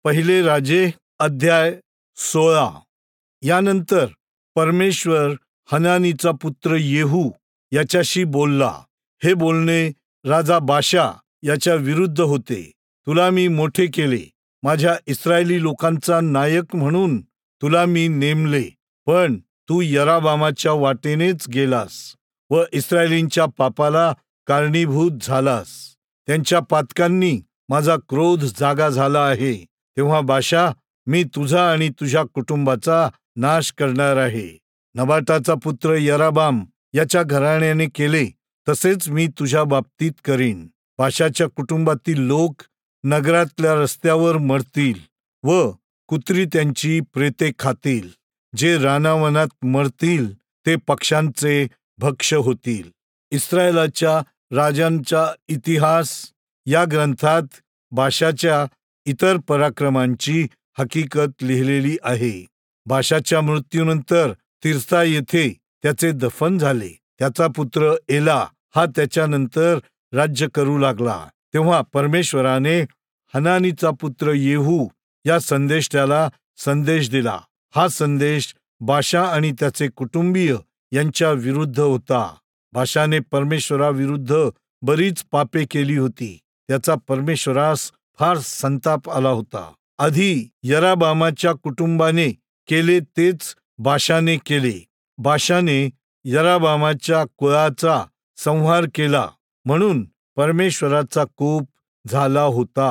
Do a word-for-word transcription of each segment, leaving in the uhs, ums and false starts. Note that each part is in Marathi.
पहिले राजे अध्याय सोळा. यानंतर परमेश्वर हनानीचा पुत्र येहू याच्याशी बोलला. हे बोलणे राजा बाशा याच्या विरुद्ध होते. तुला मी मोठे केले, माझ्या इस्रायली लोकांचा नायक म्हणून तुला मी नेमले, पण तू यराबामाच्या वाटेनेच गेलास व इस्रायलींच्या पापाला कारणीभूत झालास. त्यांच्या पातकांनी माझा क्रोध जागा झाला आहे. तेव्हा बाशा, मी तुझा आणि तुझ्या कुटुंबाचा नाश करणार आहे. नबाटाचा पुत्र यराबाम याच्या घराण्याने केले तसेच मी तुझ्या बाबतीत करीन. बाशाच्या कुटुंबातील लोक नगरातल्या रस्त्यावर मरतील व कुत्री त्यांची प्रेते खातील. जे रानावनात मरतील ते पक्ष्यांचे भक्ष्य होतील. इस्रायलाच्या राजांचा इतिहास या ग्रंथात बाशाच्या इतर पराक्रमांची हकीकत लिहिलेली आहे. बाशाच्या मृत्यूनंतर तिर्सा येथे त्याचे दफन झाले. त्याचा पुत्र एला हा त्याच्यानंतर राज्य करू लागला. तेव्हा परमेश्वराने हनानीचा पुत्र येहू या संदेष्ट्याला संदेश दिला. हा संदेश बाशा आणि त्याचे कुटुंबीय यांच्या विरुद्ध होता. बाशाने परमेश्वराविरुद्ध बरीच पापे केली होती. त्याचा परमेश्वरास फार संताप आला होता. आधी यराबामाच्या कुटुंबाने केले तेच बाशाने केले. बाशाने यराबामाच्या कुळाचा संहार केला म्हणून परमेश्वराचा कोप झाला होता.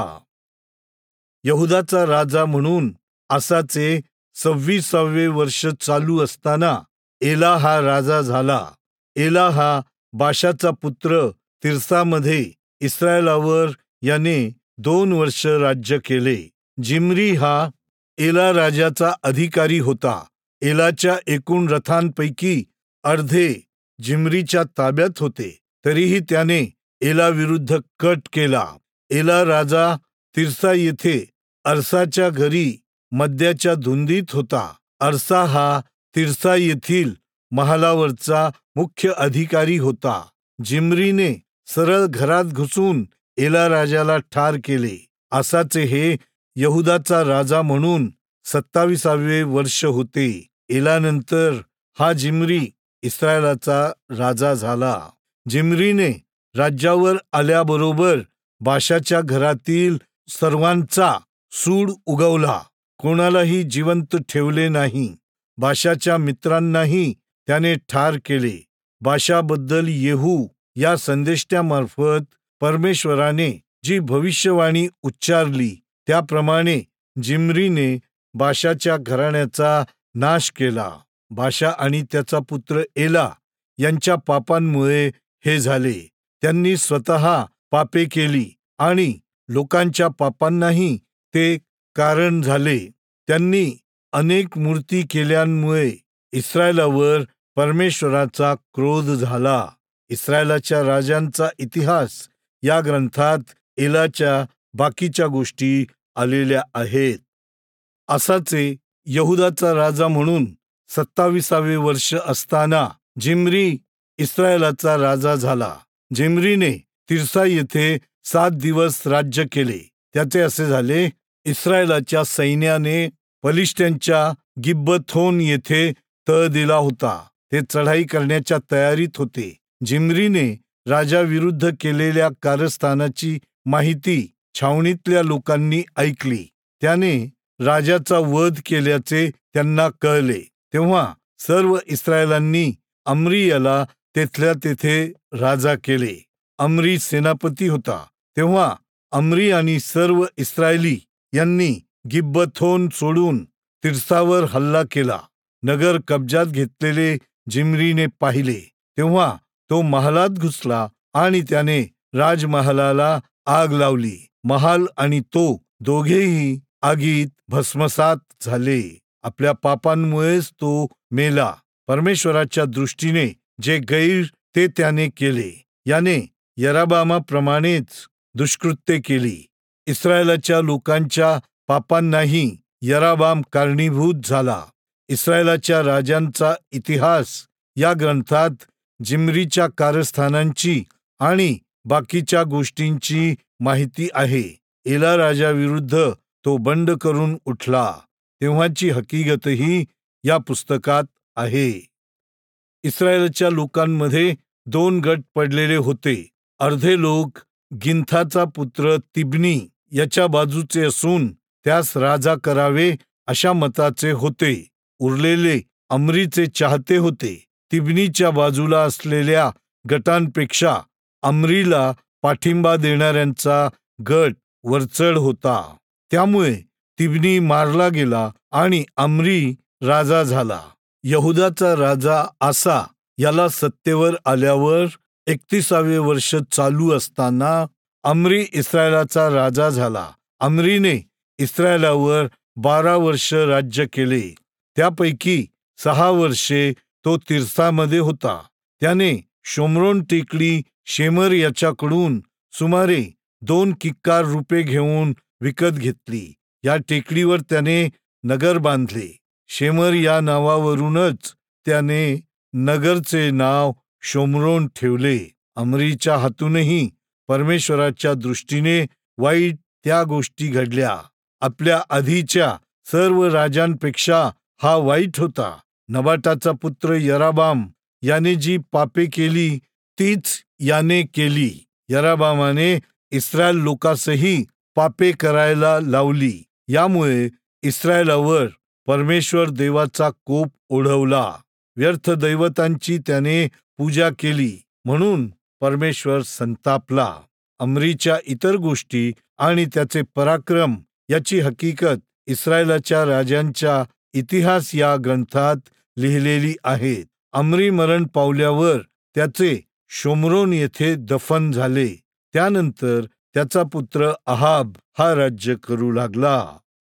यहुदाचा राजा म्हणून आसाचे सव्वीसावे वर्ष चालू असताना एला हा राजा झाला. एला हा बाशाचा पुत्र तिर्सामध्ये इस्रायलावर याने दोन वर्ष राज्य केले. जिमरी हा एला राजाचा अधिकारी होता. एलाच्या एकूण रथांपैकी अर्धे जिमरीच्या ताब्यात होते. तरीही त्याने एला विरुद्ध कट केला. एला राजा तिर्सा येथे अर्साच्या घरी मद्याच्या धुंदीत होता. अर्सा हा तिर्सा येथील महालावरचा मुख्य अधिकारी होता. जिमरीने सरळ घरात घुसून एला राजाला ठार केले. आसाचे हे यहुदाचा राजा म्हणून सत्ताविसावे वर्ष होते. एलानंतर हा जिमरी इस्रायलाचा राजा झाला. जिमरीने राज्यावर आल्याबरोबर बाशाच्या घरातील सर्वांचा सूड उगवला. कोणालाही जिवंत ठेवले नाही. बाशाच्या मित्रांनाही त्याने ठार केले. बाशाबद्दल येहू या संदेष्ट्यामार्फत परमेश्वराने जी भविष्यवाणी उच्चारली त्याप्रमाणे जिमरीने बाशाच्या घराण्याचा नाश केला. बाशा आणि त्याचा पुत्र एला यांच्या पापांमुळे हे झाले. त्यांनी स्वतः पापे केली आणि लोकांच्या पापांनाही ते कारण झाले. त्यांनी अनेक मूर्ती केल्यामुळे इस्रायलावर परमेश्वराचा क्रोध झाला. इस्रायलाच्या राजांचा इतिहास या ग्रंथात एलाच्या बाकीच्या गोष्टी आलेल्या आहेत. आसाचे यहुदाचा राजा म्हणून सत्ताविसावे वर्ष असताना जिमरी इस्रायलाचा राजा झाला. जिमरीने तिर्सा येथे सात दिवस राज्य केले. त्याचे असे झाले, इस्रायलाच्या सैन्याने फलिष्त्यांच्या गिब्बथोन येथे तळ दिला होता. ते चढाई करण्याच्या तयारीत होते. जिमरीने राजाविरुद्ध केलेल्या कारस्थानाची माहिती छावणीतल्या लोकांनी ऐकली. त्याने राजाचा वध केल्याचे त्यांना कळले. तेव्हा सर्व इस्रायलांनी अम्री याला तेथल्या तेथे राजा केले. अम्री सेनापती होता. तेव्हा अम्री आणि सर्व इस्रायली यांनी गिब्बथोन सोडून तिर्सावर हल्ला केला. नगर कब्जात घेतलेले जिमरीने पाहिले. तेव्हा तो महालात घुसला आणि त्याने राजमहालाला आग लावली. महाल आणि तो दोघेही आगीत भस्मसात झाले. आपल्या पापांमुळेच तो मेला. परमेश्वराच्या दृष्टीने जे गैर ते त्याने केले. याने यराबामाप्रमाणेच दुष्कृत्ये केली. इस्रायलाच्या लोकांच्या पापांनाही यराबाम कारणीभूत झाला. इस्रायलाच्या राजांचा इतिहास या ग्रंथात जिमरीच्या कारस्थानांची आणि बाकीच्या गोष्टींची माहिती आहे. एला राजाविरुद्ध तो बंड करून उठला. तेव्हाची हकीकतही या पुस्तकात आहे. इस्रायलच्या लोकांमध्ये दोन गट पडलेले होते. अर्धे लोक गिंथाचा पुत्र तिब्नी याच्या बाजूचे असून त्यास राजा करावे अशा मताचे होते. उरलेले अमरीचे चाहते होते. तिब्नीच्या बाजूला असलेल्या गटांपेक्षा अमरीला पाठिंबा देणाऱ्यांचा गट वरचढ होता. त्यामुळे तिब्नी मारला गेला आणि अमरी राजा झाला. यहुदाचा राजा आसा याला सत्तेवर आल्यावर एकतीसावे वर्ष चालू असताना अमरी इस्रायलाचा राजा झाला. अमरीने इस्रायलावर बारा वर्ष राज्य केले. त्यापैकी सहा वर्षे तो तिर्सामध्ये होता. त्याने शोम्रोन टेकडी शेमर याच्याकडून सुमारे दोन किक्कार रुपे घेऊन विकत घेतली. या टेकडीवर त्याने नगर बांधले. शेमर या नावावरूनच त्याने नगरचे नाव शोम्रोन ठेवले. अमरीच्या हातूनही परमेश्वराच्या दृष्टीने वाईट त्या गोष्टी घडल्या. आपल्या आधीच्या सर्व राजांपेक्षा हा वाईट होता. नबाटाचा पुत्र यराबाम याने जी पापे केली तीच याने केली. यराबामाने इस्रायल लोकासही पापे करायला लावली. यामुळे इस्रायलावर परमेश्वर देवाचा कोप ओढवला. व्यर्थ दैवतांची त्याने पूजा केली म्हणून परमेश्वर संतापला. अमरीच्या इतर गोष्टी आणि त्याचे पराक्रम याची हकीकत इस्रायलाच्या राजांच्या इतिहास या ग्रंथात लिहिलेली आहे. अमरी मरण पावल्यावर त्याचे शोम्रोन येथे दफन झाले. त्यानंतर त्याचा पुत्र अहाब हा राज्य करू लागला.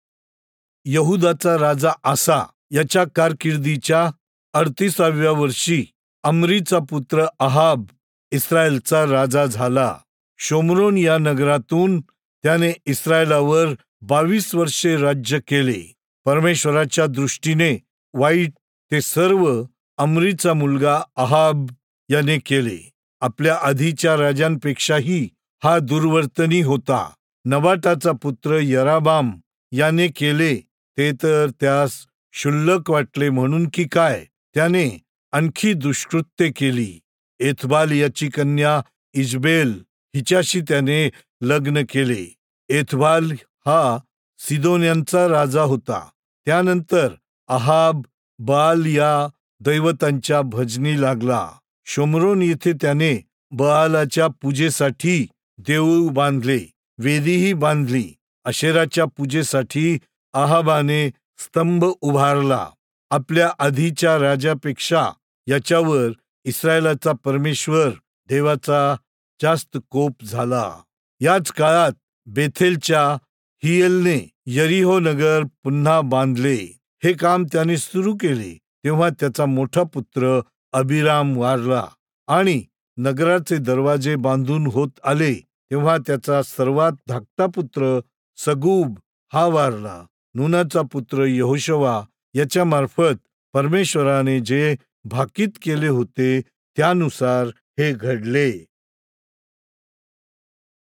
यहुदाचा राजा आसा याच्या कारकिर्दीच्या अडतीसाव्या वर्षी अमरीचा पुत्र अहाब इस्रायलचा राजा झाला. शोम्रोन या नगरातून त्याने इस्रायलावर बावीस वर्षे राज्य केले. परमेश्वराच्या दृष्टीने वाईट ते सर्व अमरीचा मुलगा अहाब याने केले. आपल्या आधीच्या राजांपेक्षाही हा दुर्वर्तनी होता. नबाटाचा पुत्र यराबाम याने केले ते तर त्यास क्षुल्लक वाटले म्हणून की काय, त्याने आणखी दुष्कृत्य केली. एथबाल याची कन्या इजबेल हिच्याशी त्याने लग्न केले. एथबाल हा सिदोन्यांचा राजा होता. त्यानंतर अहाब बाल या दैवतांच्या भजनी लागला. शोम्रोन येथे त्याने बआलाच्या पूजेसाठी देऊळ बांधले, वेदीही बांधली. अशेराच्या पूजेसाठी अहाबाने स्तंभ उभारला. आपल्या आधीच्या राजापेक्षा याच्यावर इस्रायलाचा परमेश्वर देवाचा जास्त कोप झाला. याच काळात बेथेलच्या हियेलने यरीहो नगर पुन्हा बांधले. हे काम त्याने सुरू केले तेव्हा त्याचा मोठा पुत्र अबिराम वारला आणि नगराचे दरवाजे बांधून होत आले तेव्हा त्याचा सर्वात धाकटा पुत्र सगूब हा वारला. नूनाचा पुत्र यहोशवा याच्या मार्फत परमेश्वराने जे भाकीत केले होते त्यानुसार हे घडले.